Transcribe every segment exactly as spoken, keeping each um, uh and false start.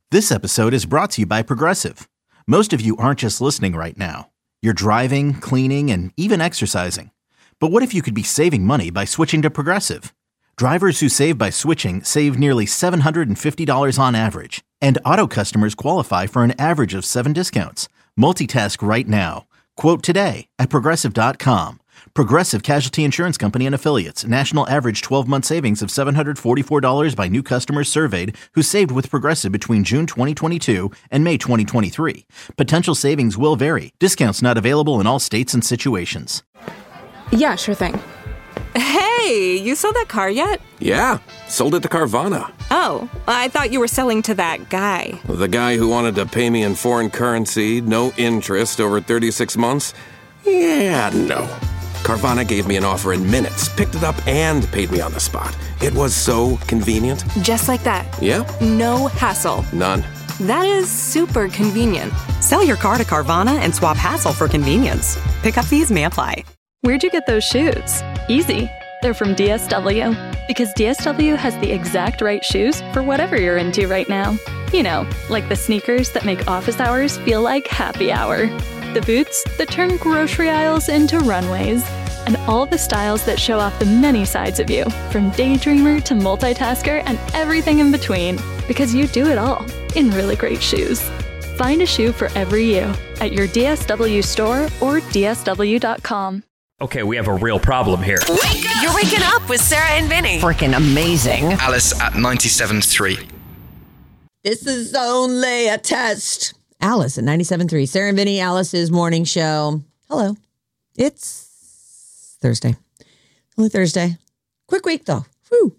This episode is brought to you by Progressive. Most of you aren't just listening right now. You're driving, cleaning, and even exercising. But what if you could be saving money by switching to Progressive? Drivers who save by switching save nearly seven hundred fifty dollars on average. And auto customers qualify for an average of seven discounts. Multitask right now. Quote today at Progressive dot com. Progressive Casualty Insurance Company and Affiliates. National average twelve-month savings of seven hundred forty-four dollars by new customers surveyed who saved with Progressive between June twenty twenty-two and May twenty twenty-three. Potential savings will vary. Discounts not available in all states and situations. Yeah, sure thing. Hey, you sold that car yet? Yeah, sold it to Carvana. Oh, I thought you were selling to that guy. The guy who wanted to pay me in foreign currency, no interest, over thirty-six months? Yeah, no. Carvana gave me an offer in minutes, picked it up, and paid me on the spot. It was so convenient. Just like that. Yep. No hassle. None. That is super convenient. Sell your car to Carvana and swap hassle for convenience. Pickup fees may apply. Where'd you get those shoes? Easy. They're from D S W. Because D S W has the exact right shoes for whatever you're into right now. You know, like the sneakers that make office hours feel like happy hour. The boots that turn grocery aisles into runways. And all the styles that show off the many sides of you, from daydreamer to multitasker and everything in between. Because you do it all in really great shoes. Find a shoe for every you at your D S W store or D S W dot com. Okay, we have a real problem here. Wake up! You're waking up with Sarah and Vinny. Freaking amazing. Alice at ninety-seven point three. This is only a test. Alice at ninety-seven point three. Sarah and Vinny, Alice's morning show. Hello. It's Thursday. Only Thursday. Quick week, though. Woo.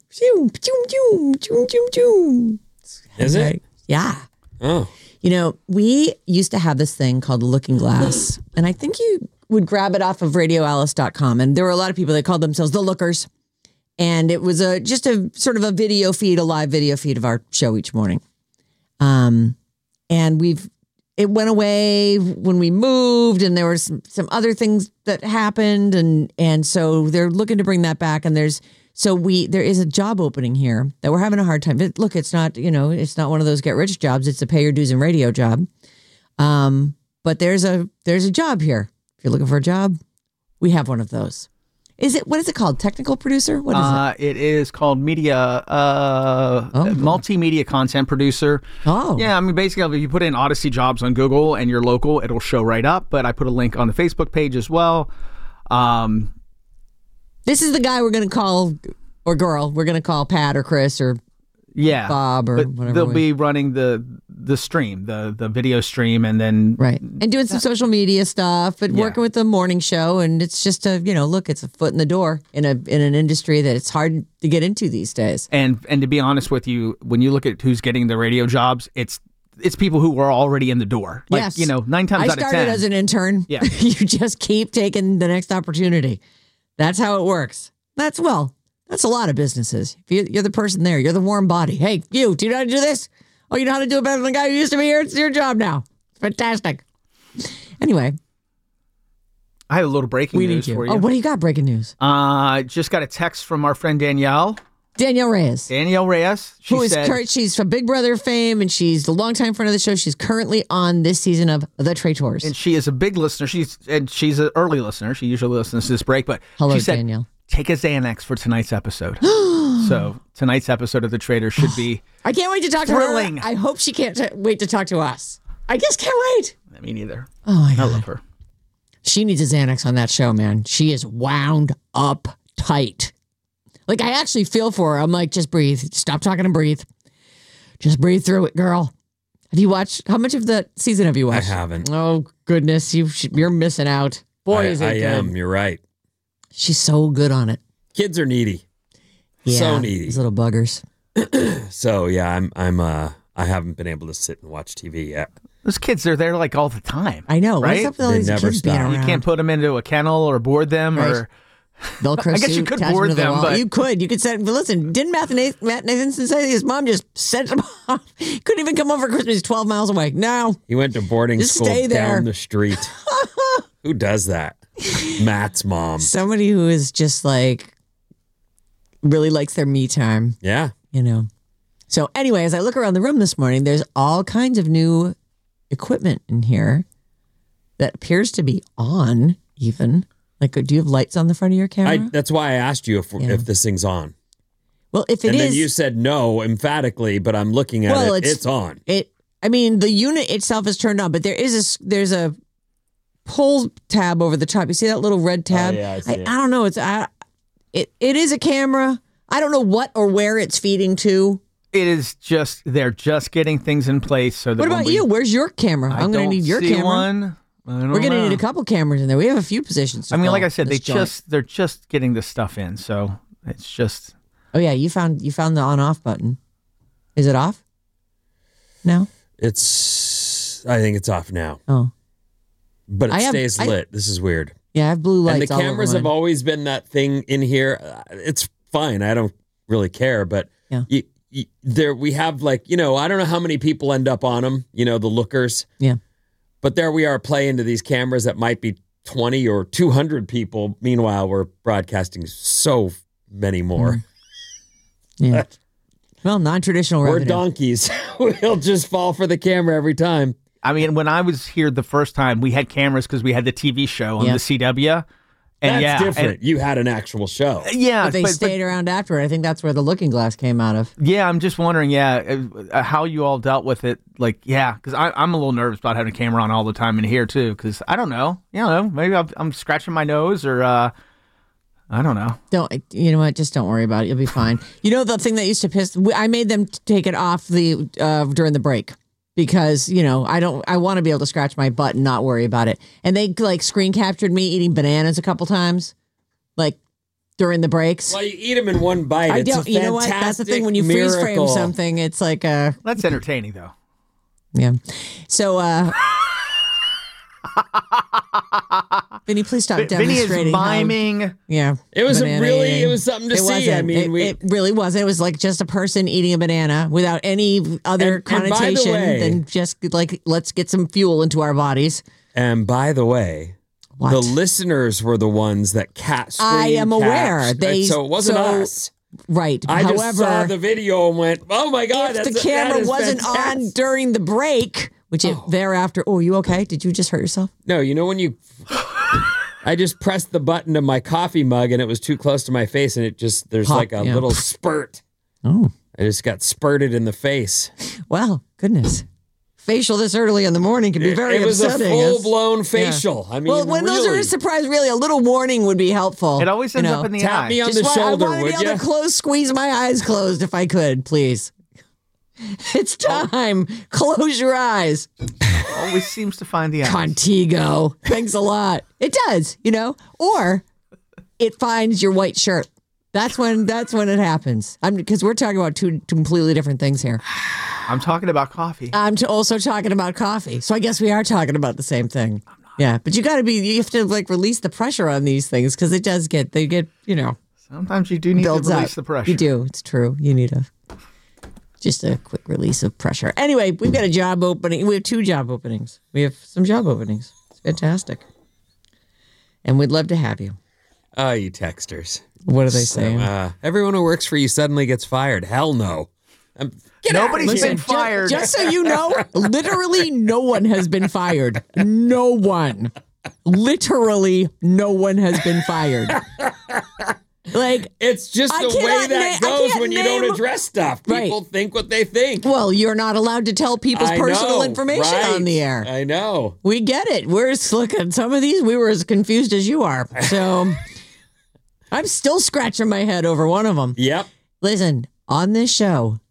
Is it? Yeah. Oh. You know, we used to have this thing called the Looking Glass, and I think you would grab it off of radio alice dot com, and there were a lot of people that called themselves the Lookers, and it was a just a sort of a video feed, a live video feed of our show each morning. Um, and we've it went away when we moved, and there were some, some other things that happened, and and so they're looking to bring that back, and there's so we there is a job opening here that we're having a hard time. But look, it's not you know it's not one of those get rich jobs. It's a pay your dues and radio job. Um, but there's a there's a job here. If you're looking for a job, we have one of those. Is it, what is it called? Technical producer? What is uh, it? It is called media, uh, Oh. multimedia content producer. Oh. Yeah, I mean, basically, if you put in Odyssey jobs on Google and you're local, it'll show right up. But I put a link on the Facebook page as well. Um, This is the guy we're going to call, or girl, we're going to call Pat or Chris or yeah, Bob or but whatever. they'll we- be running the the stream, the the video stream, and then Right. And doing some social media stuff, but Yeah. working with the morning show. And it's just a, you know, look, it's a foot in the door in a in an industry that it's hard to get into these days. And and to be honest with you, when you look at who's getting the radio jobs, it's it's people who were already in the door. Like, Yes. you know, nine times I out of ten. started as an intern. Yeah. You just keep taking the next opportunity. That's how it works. That's, well, that's a lot of businesses. If you, you're the person there, you're the warm body. Hey, you, do you know how to do this? Oh, you know how to do it better than the guy who used to be here? It's your job now. It's fantastic. Anyway, I have a little breaking we news need you. for you. Oh, what do you got? Breaking news. Uh, just got a text from our friend Danielle. Danielle Reyes. Danielle Reyes. She who is said, current, she's from Big Brother fame, and she's the longtime friend of the show. She's currently on this season of The Traitors. and she is a big listener. She's and she's an early listener. She usually listens to this break, but Hello, she said, Danielle. take a Xanax for tonight's episode. So tonight's episode of The Traitors should be I can't wait to talk thrilling. to her. I hope she can't t- wait to talk to us. I just can't wait. Me neither. Oh, my I God. love her. She needs a Xanax on that show, man. She is wound up tight. Like, I actually feel for her. I'm like, just breathe. Stop talking and breathe. Just breathe through it, girl. Have you watched? How much of the season have you watched? I haven't. Oh, goodness. You, you're missing out. Boy, I, is it I good. am. You're right. She's so good on it. Kids are needy. Yeah, So needy. These little buggers. So yeah, I'm. I'm. Uh, I haven't been able to sit and watch T V yet. Those kids are there like all the time. I know. Right? What's up with all They these never kids being stop. around? You can't put them into a kennel or board them Right. or Velcro I guess you suit, could attach board to the them, wall. but- You could. You could send. But listen, didn't Matt, Nath- Matt Nathanson say his mom just sent him off? Couldn't even come over for Christmas. He's twelve miles away. No. He went to boarding Just school stay there. down the street. Who does that? Matt's mom. Somebody who is just like really likes their me time. Yeah. You know. So anyway, as I look around the room this morning, there's all kinds of new equipment in here that appears to be on even. Like, do you have lights on the front of your camera? I, that's why I asked you if, Yeah. if this thing's on. Well, if it and is, then you said no emphatically, but I'm looking at well, it. It's, it's on. It. I mean, the unit itself is turned on, but there is a s- there's a pull tab over the top. You see that little red tab? Oh, yeah, I see it. I don't know. It's I, it it is a camera. I don't know what or where it's feeding to. It is just they're just getting things in place so that. What when about we- you? Where's your camera? I I'm going to don't need your see camera. One. I don't We're going to know. need a couple cameras in there. We have a few positions. To I mean, fill like I said, they this joint. just they're just getting this stuff in, so it's just. Oh yeah, you found you found the on off button. Is it off? No. It's. I think it's off now. Oh. But it I have- stays I- lit. This is weird. Yeah, I have blue lights. And the all over cameras have mine. always been that thing in here. Uh, It's fine. I don't really care. But Yeah. you, you, there we have like, you know, I don't know how many people end up on them, you know, the lookers. Yeah. But there we are playing to these cameras that might be twenty or two hundred people. Meanwhile, we're broadcasting so many more. Yeah. Well, non-traditional We're revenue. donkeys. We'll just fall for the camera every time. I mean, when I was here the first time, we had cameras because we had the T V show on Yeah. the C W. And That's yeah, different. and- you had an actual show. yeah, But they but- stayed around afterward. I think that's where the Looking Glass came out of. Yeah, I'm just wondering, yeah, uh, how you all dealt with it. Like, yeah, because I'm a little nervous about having a camera on all the time in here too. Because I don't know, you know, maybe I'm, I'm scratching my nose or uh, I don't know. Don't you know what? Just don't worry about it. You'll be fine. You know the thing that used to piss. I made them take it off the uh, during the break because you know I don't. I want to be able to scratch my butt and not worry about it. And they like screen captured me eating bananas a couple times, like during the breaks. Well, you eat them in one bite. I It's don't. a You know what? That's the thing when you fantastic freeze frame miracle. something. It's like a That's entertaining though. yeah. So. uh Vinny, please stop V- Vinny is demonstrating. how- miming. yeah, It was a banana really, eating. it was something to It see. wasn't. I mean, it, we. it really wasn't. It was like just a person eating a banana without any other And- and by the connotation way- than just like let's get some fuel into our bodies. and by the way, What? the listeners were the ones that cat. I am aware. Capped, They- so it wasn't so- us. Right. I However, just saw the video and went, "Oh my god!" if that's the that camera is wasn't on fantastic." during the break, which it thereafter. Oh, you okay? Did you just hurt yourself? No, you know when you. I just pressed the button to my coffee mug and it was too close to my face and it just there's Pop, like a yeah. little spurt. Oh, I just got spurted in the face. well, goodness. Facial this early in the morning can be very it was upsetting. a It's- full blown facial. I mean, well, when those are really. a surprise, really, a little warning would be helpful. It always you ends know. up in the Tap eye. me on Just the want- shoulder, I want to would be able you? to close, squeeze my eyes closed if I could, please. It's time. Close your eyes. Always seems to find the eye. Contigo. Thanks a lot. It does, you know, or it finds your white shirt. That's when. That's when it happens. I'm because we're talking about two completely different things here. I'm talking about coffee. I'm t- also talking about coffee, so I guess we are talking about the same thing. Yeah, but you got to be. You have to like release the pressure on these things because it does get. They get. You know. Sometimes you do need to builds release up. the pressure. You do. It's true. You need a just a quick release of pressure. Anyway, we've got a job opening. We have two job openings. We have some job openings. It's fantastic, and we'd love to have you. Oh, you texters. What are they So, saying? uh, everyone who works for you suddenly gets fired. Hell no. Um, get out of Nobody's here. been ju- fired. Just, so you know, literally no one has been fired. No one. Literally no one has been fired. Like, It's just I the way cannot that na- I goes can't when you name- don't address stuff. Right. People think what they think. well, you're not allowed to tell people's I personal know, information right. on the air. I know. We get it. We're look at some of these. We were as confused as you are. So I'm still scratching my head over one of them. Yep. Listen, on this show,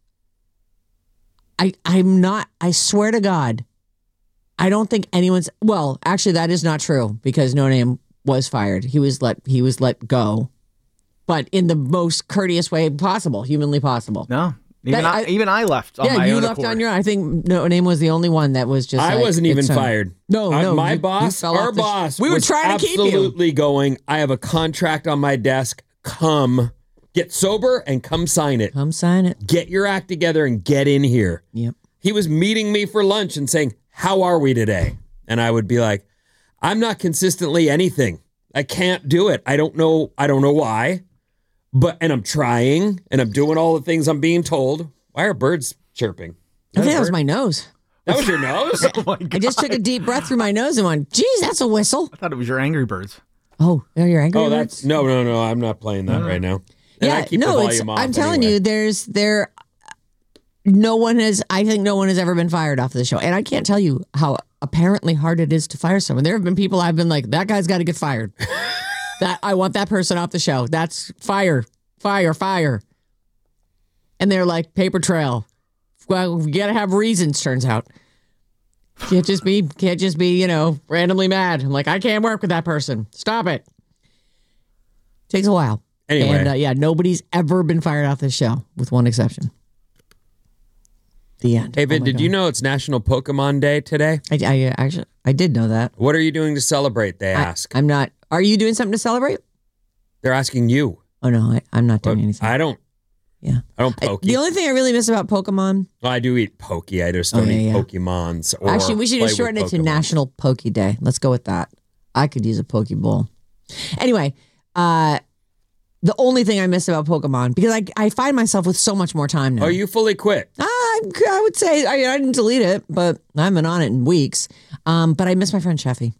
I I'm not. I swear to God, I don't think anyone's. Well, actually, that is not true because No Name was fired. He was let. He was let go, but in the most courteous way possible, humanly possible. No, even That- I, I- even I left on yeah, my you own left accord. on your. I think No Name was the only one that was just. I like, wasn't even it's, um, fired. No, Uh, no, my you- you boss, fell our off the sh- boss, we were was trying to keep you. absolutely going. I have a contract on my desk. Come, get sober and come sign it. Come sign it. Get your act together and get in here. Yep. He was meeting me for lunch and saying, "How are we today?" And I would be like, "I'm not consistently anything. I can't do it. I don't know. I don't know why, but and I'm trying and I'm doing all the things I'm being told, Why are birds chirping? I think that was my nose. That was your nose? Oh my God. I just took a deep breath through my nose and went, geez, that's a whistle. I thought it was your Angry Birds. Oh, are you angry? Oh, that's no, no, no. I'm not playing that right now. And I Yeah, keep no, the it's, volume off I'm telling anyway. you, there's there. No one has. I think no one has ever been fired off of the show, and I can't tell you how apparently hard it is to fire someone. There have been people I've been like, that guy's got to get fired. That I want that person off the show. That's fire, fire, fire. And they're like, paper trail. Well, we got to have reasons. Turns out, can't just be can't just be you know randomly mad. I'm like, I can't work with that person. Stop it. Takes a while. Anyway. And uh, yeah, nobody's ever been fired off this show, with one exception. The end. Hey, Vin, Oh my did God. you know it's National Pokemon Day today? I, I uh, actually I did know that. What are you doing to celebrate? They I, ask. I'm not. Are you doing something to celebrate? They're asking you. Oh no, I, I'm not doing But anything. I don't. Yeah. I don't I, pokey. the only thing I really miss about Pokemon. Well, I do eat pokey. I just Oh, don't yeah, eat yeah. Pokemons. Or Actually, we should play just shorten it with to Pokemon. National Poke Day. Let's go with that. I could use a Poke Bowl. Anyway, uh, the only thing I miss about Pokemon, because I I find myself with so much more time now. Oh, you fully quit? I, I would say I, I didn't delete it, but I haven't been on it in weeks. Um, but I miss my friend Sheffy.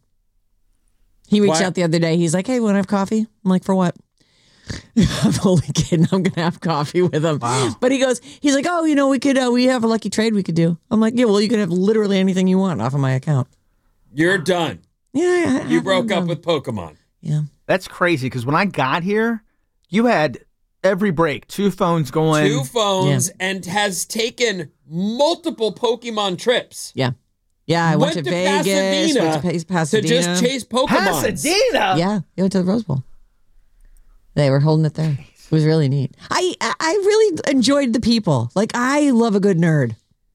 He reached Why- out the other day. He's like, "Hey, want to have coffee?" I'm like, "For what?" I'm only kidding. I'm gonna have coffee with him. Wow. But he goes, he's like, "Oh, you know, we could, uh, we have a lucky trade we could do." I'm like, "Yeah, well, you can have literally anything you want off of my account." You're done. Yeah, I, You I- broke I'm up with Pokemon. Yeah. That's crazy because when I got here, you had every break, two phones going. Two phones and has taken multiple Pokemon trips. Yeah. Yeah, I went, Went to, to Vegas, Pasadena went to Pa- Pasadena. To just chase Pokemon. Pasadena? Yeah, they went to the Rose Bowl. They were holding it there. It was really neat. I I I really enjoyed the people. Like, I love a good nerd.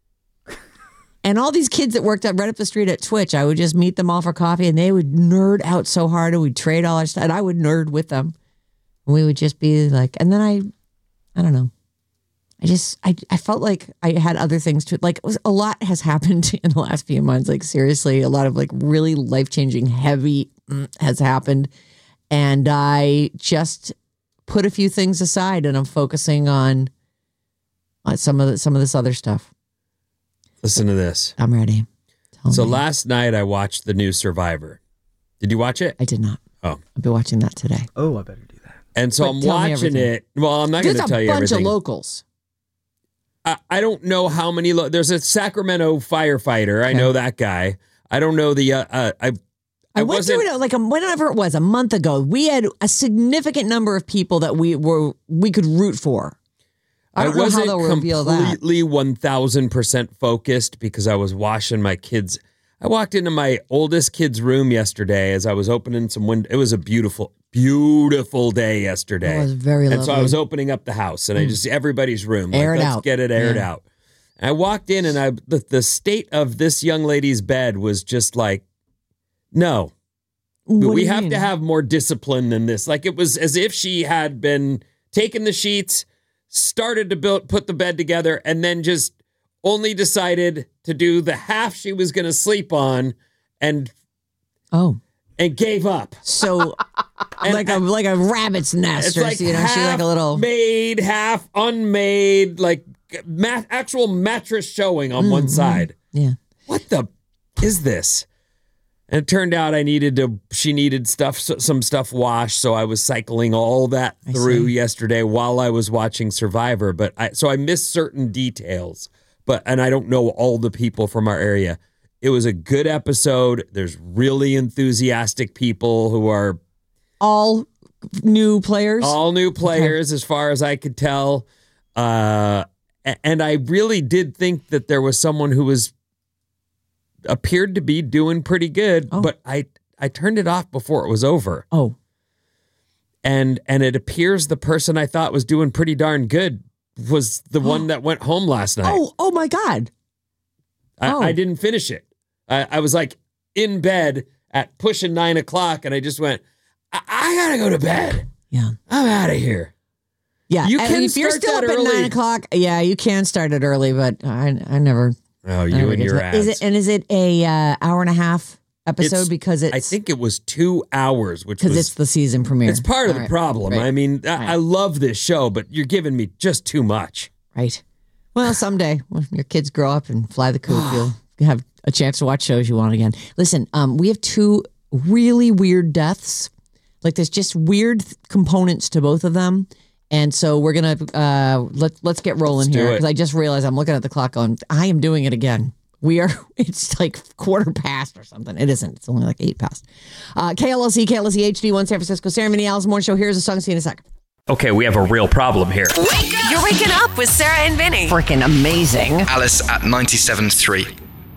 And all these kids that worked up right up the street at Twitch, I would just meet them all for coffee, and they would nerd out so hard, and we'd trade all our stuff, and I would nerd with them. And we would just be like, and then I, I don't know. I just, I, I felt like I had other things to, like, it was, a lot has happened in the last few months. Like, seriously, a lot of like really life-changing heavy mm, has happened. And I just put a few things aside, and I'm focusing on, on some of the, some of this other stuff. Listen to this. I'm ready. Tell So me. last night I watched the new Survivor. Did you watch it? I did not. Oh. I'll be watching that today. Oh, I better do that. And so But I'm tell me watching everything. it. Well, I'm not going There's to a tell you bunch everything. of locals. I, I don't know how many. Lo- There's a Sacramento firefighter. I know that guy. I don't know the. Uh, uh, I. I, I went wasn't. through it like a, whenever it was a month ago. We had a significant number of people that we were we could root for. I don't know wasn't how they'll reveal that. completely one thousand percent focused because I was washing my kids. I walked into my oldest kid's room yesterday as I was opening some window. It was a beautiful, beautiful day yesterday. It was very And so I lovely. was opening up the house and I just, everybody's room. Like, Air it let's out. get it aired Yeah. out. And I walked in and I the, the state of this young lady's bed was just like, no. What do we you have mean? to have more discipline than this. Like it was as if she had been taking the sheets, started to build, put the bed together, and then just only decided to do the half she was going to sleep on, and Oh, and gave up. so And like a like a rabbit's nest, It's or like you know, she's like a little. made, half unmade, like ma- actual mattress showing on one side. Yeah. What the is this? And it turned out I needed to, she needed stuff, some stuff washed. So I was cycling all that I through see. yesterday while I was watching Survivor. But I, so I missed certain details, but, and I don't know all the people from our area. It was a good episode. There's really enthusiastic people who are all new players. all new players as far as I could tell. Uh, a- and I really did think that there was someone who was appeared to be doing pretty good, Oh. but I I turned it off before it was over. Oh, And and it appears the person I thought was doing pretty darn good was the one that went home last night. oh, oh my God! I, oh. I didn't finish it. I, I was like in bed at pushing nine o'clock, and I just went, I, I gotta go to bed. Yeah, I'm out of here. yeah. You And can if you're start still that up at early. nine o'clock, yeah, you can start it early. But I, I never. Oh, I you never and get your to it. ads. Is it and is it a uh, hour and a half episode It's- because it's I think it was two hours, which because was it's the season premiere. it's part of All the right, problem. right, I mean, I, right. I love this show, but you're giving me just too much. right. Well, someday when your kids grow up and fly the coop, you'll have a chance to watch shows you want again. Listen, um, we have two really weird deaths. Like there's just weird components to both of them. And so we're going to, uh, let, let's get rolling let's here. Because I just realized I'm looking at the clock going, I am doing it again. We are, it's like quarter past or something. It isn't. It's only like eight past. Uh, K L L C, K L L C H D one San Francisco, Sarah and Vinny, Alice Morning Show. Here's a song. See you in a second. Okay, we have a real problem here. Wake up! You're waking up with Sarah and Vinny. Freaking amazing. Alice at ninety-seven point three.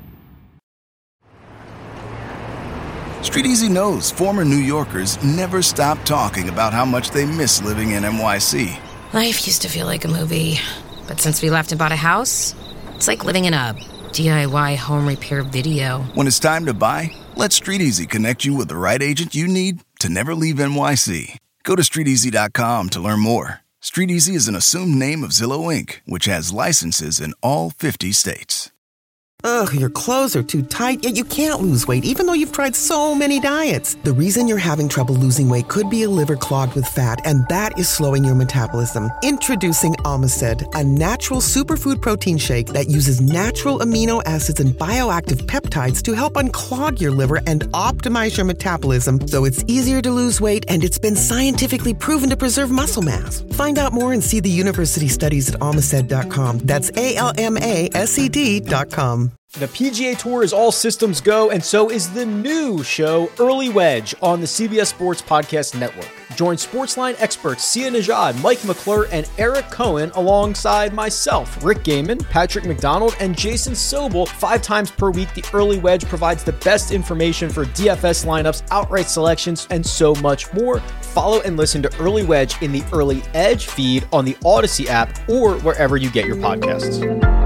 Street Easy knows former New Yorkers never stop talking about how much they miss living in N Y C. Life used to feel like a movie, but since we left and bought a house, it's like living in a D I Y home repair video. When it's time to buy, let Street Easy connect you with the right agent you need to never leave N Y C. Go to street easy dot com to learn more. Street Easy is an assumed name of Zillow Incorporated, which has licenses in all fifty states. Ugh, your clothes are too tight, yet you can't lose weight even though you've tried so many diets. The reason you're having trouble losing weight could be a liver clogged with fat, and that is slowing your metabolism. Introducing Omicid, a natural superfood protein shake that uses natural amino acids and bioactive peptides to help unclog your liver and optimize your metabolism so it's easier to lose weight, and it's been scientifically proven to preserve muscle mass. Find out more and see the university studies at omicid dot com. That's A L M A S E D dot com. The P G A Tour is all systems go, and so is the new show, Early Wedge, on the C B S Sports Podcast Network. Join Sportsline experts Sia Najad, Mike McClure, and Eric Cohen alongside myself, Rick Gaiman, Patrick McDonald, and Jason Sobel. Five times per week, the Early Wedge provides the best information for D F S lineups, outright selections, and so much more. Follow and listen to Early Wedge in the Early Edge feed on the Odyssey app or wherever you get your podcasts.